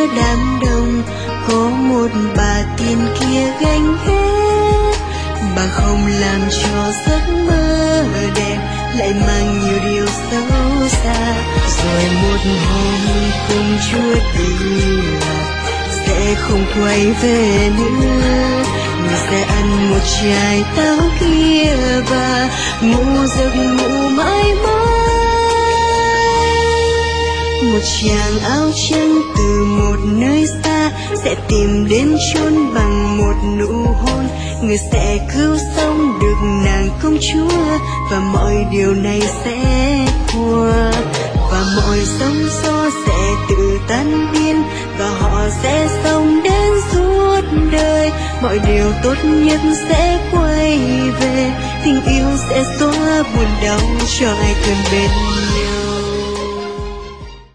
đám đông có một bà tiên kia gánh hết. Bà không làm cho giấc mơ đẹp lại mang nhiều điều xấu xa. Rồi một hôm cùng Chúa đi lạc sẽ không quay về nữa. Người sẽ ăn một trái táo kia và ngủ giấc ngủ mãi mãi. Một chàng áo trắng từ một nơi xa sẽ tìm đến chốn bằng một nụ hôn. Người sẽ cứu sống được nàng công chúa và mọi điều này sẽ qua. Và mọi sóng gió sẽ tự tan biến và họ sẽ sống đến suốt đời. Mọi điều tốt nhất sẽ quay về, tình yêu sẽ xóa buồn đau cho ai cần bên nhau.